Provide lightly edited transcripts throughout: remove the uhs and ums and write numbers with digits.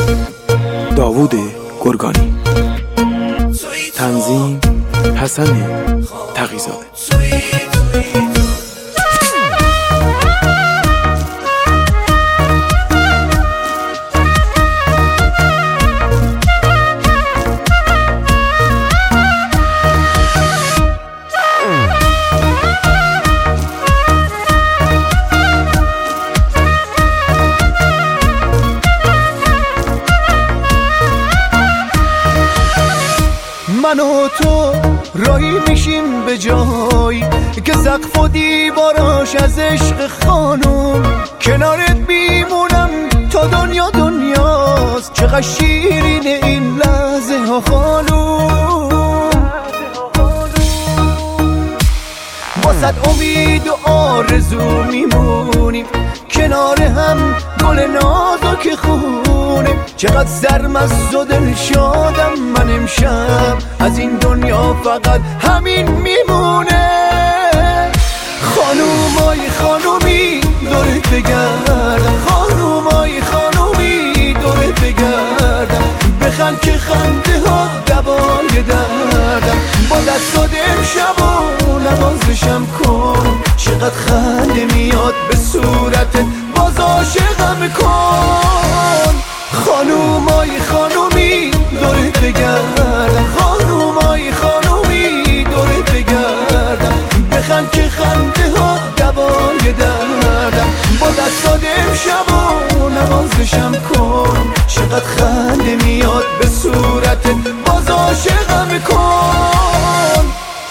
داوود گرگانی، تنظیم حسن تقی‌زاده. من و تو راهی میشیم به جایی که سقف و دیواراش از عشق خانم، کنارت میمونم تا دنیا دنیاست، چقدر شیرینه این لحظه ها خانم. واسه امید و آرزو میمونیم کنار هم، گل نازک خونه، چقدر سرمست و دل شادم من امشب، از این دنیا فقط همین میمونه. خانومای خانومی دورت بگردم، خانومای خانومی دورت بگردم، بخند که خنده ها دوای دردم، با دستات امشب و نوازشم کن، چقدر خنده میاد به صورتت، باز عاشقم کن. خانومای خانومی دورت بگردم، خانومای خانومی دورت بگردم، بخند که خنده ها دوای دردم، با دستات امشب و نوازشم کن، چقدر خنده میاد به صورتت، باز عاشقم کن.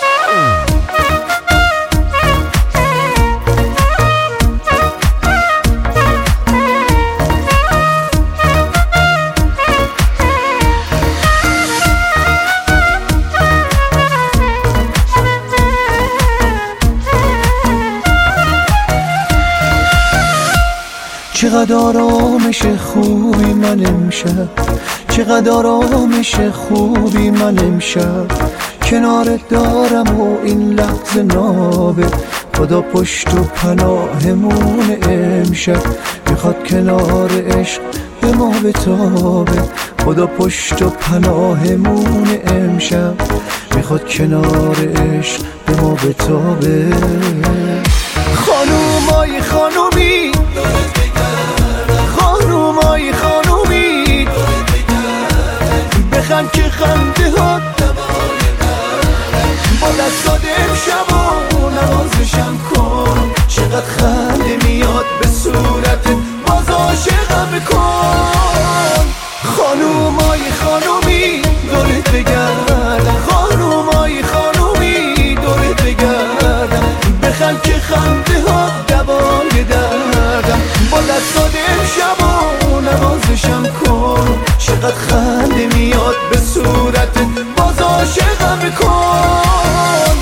چقدر آرامش خوبی من امشب، چقدر آرامش خوبی من امشب، کنارت دارم و این لحظه نابه، خدا پشت و پناهمون امشب، میخواد کنار عشق به ما بتابه، خدا پشت و پناهمون امشب، میخواد کنار عشق به ما بتابه. خانومای خانومی خانومای خانومی بخند که خنده ها با دستات امشب و نوازشم کن، چقدر خنده میاد به صورتت، باز عاشقم کن. خانومای خانومی دورت بگردم، خانومای خانومی دورت بگردم، بخند که خنده ها دوای دردم، با دستات امشب و نوازشم کن، چقدر خنده میاد به صورتت، باز عاشقم کن.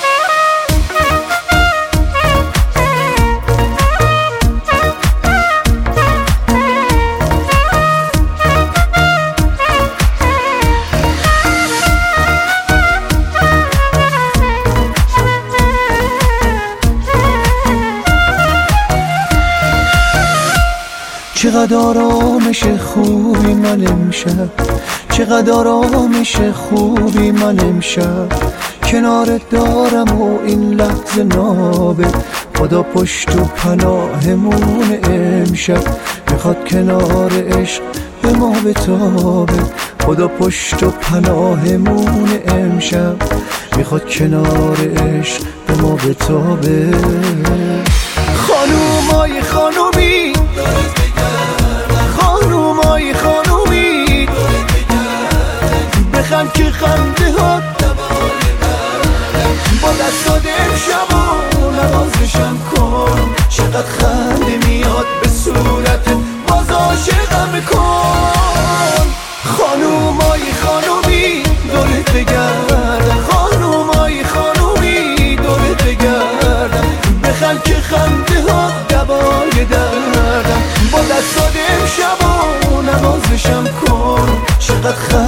چقدر آرامش خوبی من امشب، چقدر آرامش خوبی من امشب، کنارت دارم و این لحظه نابه، خدا پشت و پناهمون امشب، میخواد کنار عشق به ما بتابه، خدا پشت و پناهمون امشب، میخواد کنار عشق به ما بتابه. خانومای خانومی خانومای خانومی بخند که خنده ها با دستات امشب و نوازشم کن، چقدر خنده میاد به صورتت، باز عاشقم کن. خانومای خانومی دورت بگردم، خانومای خانومی دورت بگردم، بخند که خنده ها دوای دردم، با دستات امشب و نوازشم کن، چقدر